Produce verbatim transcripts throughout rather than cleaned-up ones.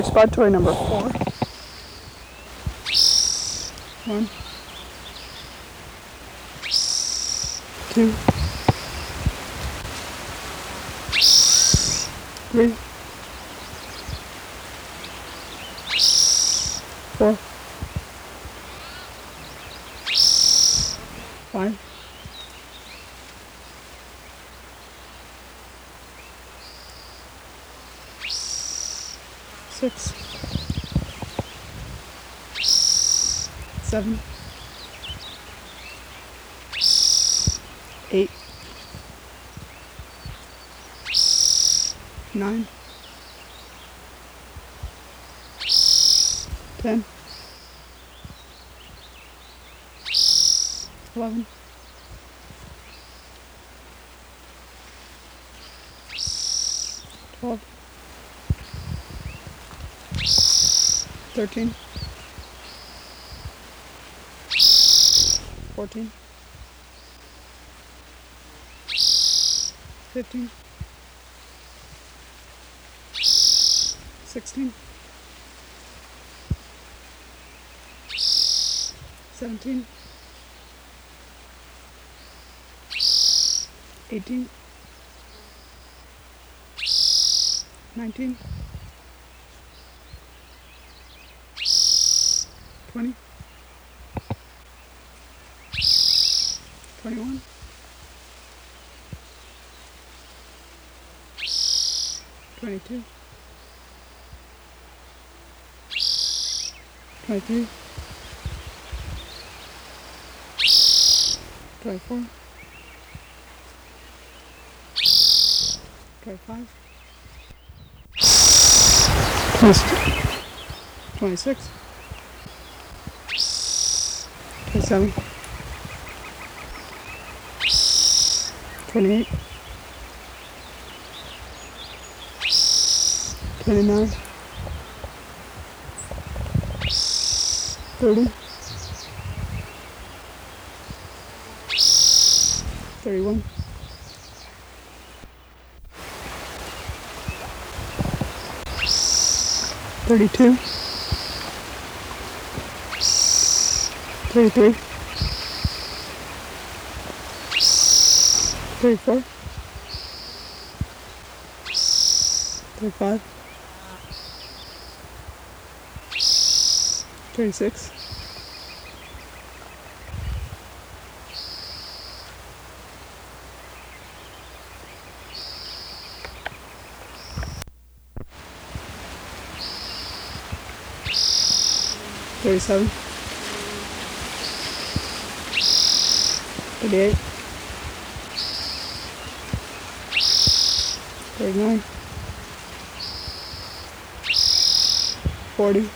Spot toy number four. One. Two. Three. Four. Five. Six. Seven. Eight. Nine. Ten. Eleven. Twelve. Thirteen. Fourteen. Fifteen. Sixteen. Seventeen. Eighteen. Nineteen. Twenty. Twenty-one. Twenty-two. Twenty-three. Twenty-four. Twenty-five. Twenty-six. Twenty-seven. Twenty-eight. Twenty-nine. Thirty. Thirty-one. Thirty-two. Thirty-three. Thirty-four. Thirty-five. Thirty-six. Thirty-seven. Thirty-eight. Thirty-nine. Forty.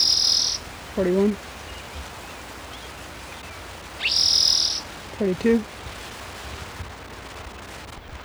Forty-one. Forty-two.